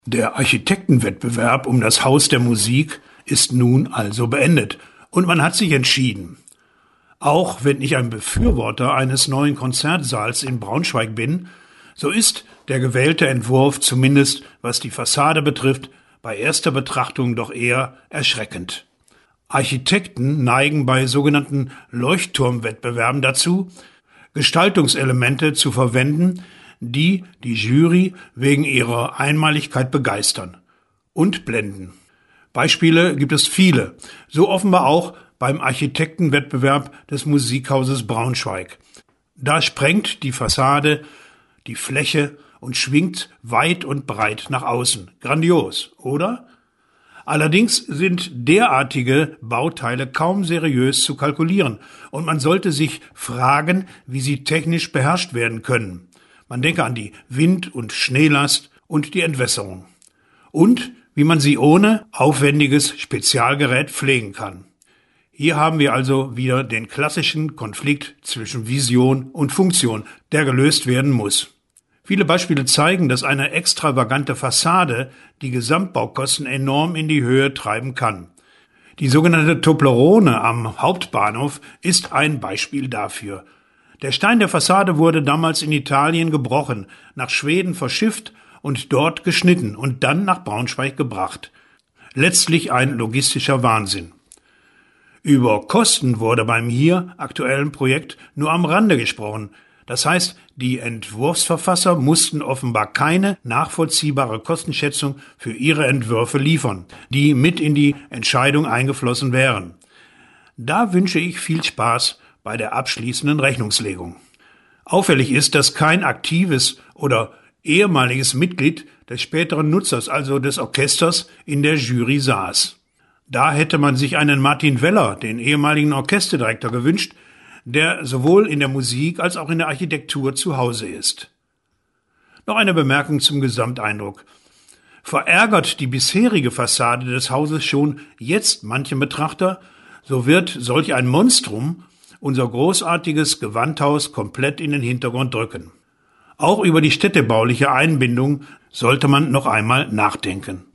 Der Architektenwettbewerb um das Haus der Musik ist nun also beendet und man hat sich entschieden. Auch wenn ich ein Befürworter eines neuen Konzertsaals in Braunschweig bin, so ist der gewählte Entwurf zumindest, was die Fassade betrifft, bei erster Betrachtung doch eher erschreckend. Architekten neigen bei sogenannten Leuchtturmwettbewerben dazu, Gestaltungselemente zu verwenden, die die Jury wegen ihrer Einmaligkeit begeistern und blenden. Beispiele gibt es viele, so offenbar auch beim Architektenwettbewerb des Musikhauses Braunschweig. Da sprengt die Fassade die Fläche und schwingt weit und breit nach außen. Grandios, oder? Allerdings sind derartige Bauteile kaum seriös zu kalkulieren und man sollte sich fragen, wie sie technisch beherrscht werden können. Man denke an die Wind- und Schneelast und die Entwässerung. Und wie man sie ohne aufwendiges Spezialgerät pflegen kann. Hier haben wir also wieder den klassischen Konflikt zwischen Vision und Funktion, der gelöst werden muss. Viele Beispiele zeigen, dass eine extravagante Fassade die Gesamtbaukosten enorm in die Höhe treiben kann. Die sogenannte Toblerone am Hauptbahnhof ist ein Beispiel dafür. Der Stein der Fassade wurde damals in Italien gebrochen, nach Schweden verschifft und dort geschnitten und dann nach Braunschweig gebracht. Letztlich ein logistischer Wahnsinn. Über Kosten wurde beim hier aktuellen Projekt nur am Rande gesprochen. Das heißt, die Entwurfsverfasser mussten offenbar keine nachvollziehbare Kostenschätzung für ihre Entwürfe liefern, die mit in die Entscheidung eingeflossen wären. Da wünsche ich viel Spaß bei der abschließenden Rechnungslegung. Auffällig ist, dass kein aktives oder ehemaliges Mitglied des späteren Nutzers, also des Orchesters, in der Jury saß. Da hätte man sich einen Martin Weller, den ehemaligen Orchesterdirektor, gewünscht, der sowohl in der Musik als auch in der Architektur zu Hause ist. Noch eine Bemerkung zum Gesamteindruck. Verärgert die bisherige Fassade des Hauses schon jetzt manchen Betrachter, so wird solch ein Monstrum unser großartiges Gewandhaus komplett in den Hintergrund drücken. Auch über die städtebauliche Einbindung sollte man noch einmal nachdenken.